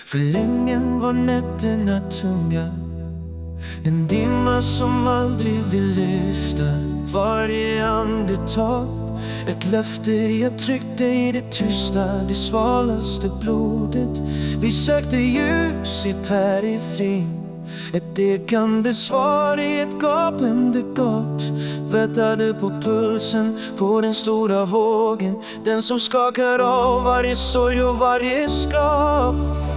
För länge var nätterna tunga, en dimma som aldrig vill lyfta. Varje andetag ett löfte jag tryckte i det tysta, det svalaste blodet. Vi sökte ljus i periferin, ett ekande svar i ett gapande gap. Väntade på pulsen på den stora vågen, den som skakar av varje sorg och varje skrap.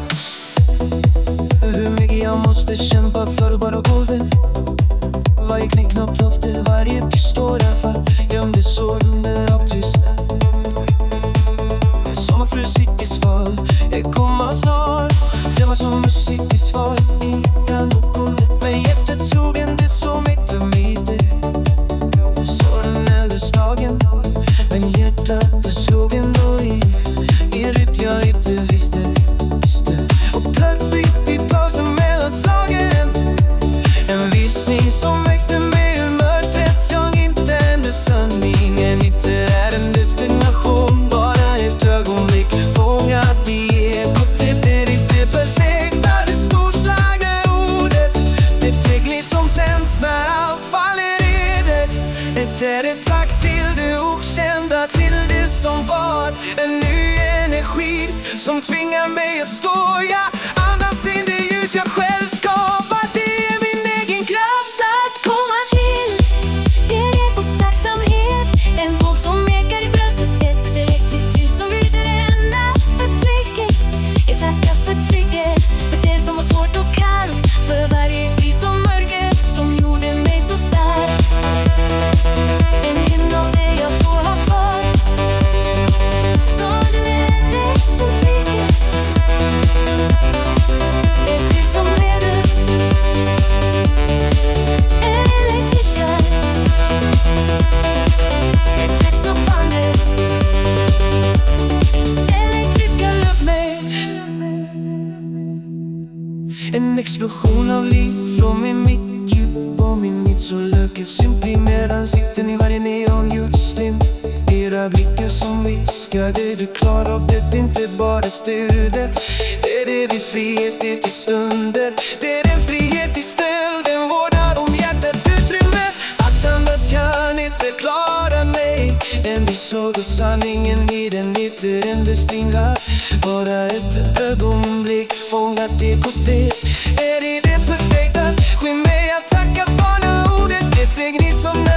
Hur mycket jag måste kämpa för bara golvet. Varje knäckknapp loftet, varje pistolrafall gömde så under av tysta. Som har frusit i sval, jag kommer snart. Det var som musik i sval i kanonet. Men hjärtat slog inte som ett termiter. Så den eldestagen, men hjärtat det slog ändå i en rytm jag inte visste. Och plötsligt i pausen mellan slagen, en viskning som väckte mig ur mörkrets. Jag inte ända sanningen, inte är en destination, bara ett ögonblick fångat i ekot. Det är inte perfekta, det storslagna ordet, det teknik som tänds när allt faller i det. Det är ett tack till det okända, till det som var. En ny energi som tvingar mig att stå. Jag andas in det ljus jag själv skapar. Det är min egen kraft att komma till. Det är repots tacksamhet, en våg som ekar i bröstet. Ett elektriskt ljus som bryter ända förtrycket. Jag tackar förtrycket, för det som var svårt och kallt, för varje bit som mörker som gjorde mig så stark. En hymn av det jag får ha kvar, så du är det som trycker. Ett ljus som leder, en elektrisk kraft. Ett tryck som bander, elektriska luftnät. En explosion av liv från min mitt djup och min mitt så löker simply med ansikten i varje neonljuslim. Era blickar som viskade, du klarar av det, inte bara studet. Det är det vi frihet är till stunder. Det är den frihet i stölden, vårdar om hjärtat utrymme. Att andas kan inte klara mig. En bisåg och sanningen i den inte en destination, bara ett ögonblick fångat ekot. Det är det perfekta, skinn mig att tacka för när ordet. Det är teknik som